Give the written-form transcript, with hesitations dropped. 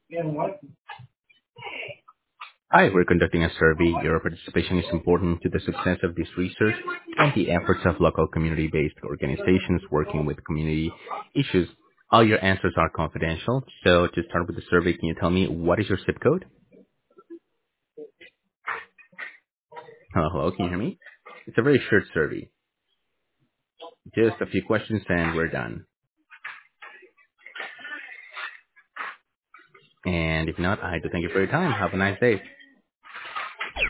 Hi, we're conducting a survey. Your participation is important to the success of this research and the efforts of local community-based organizations working with community issues. All your answers are confidential. So to start with the survey, can you tell me what is your zip code? Hello, hello, can you hear me? It's a very short survey. Just a few questions and we're done. And if not, I do thank you for your time. Have a nice day.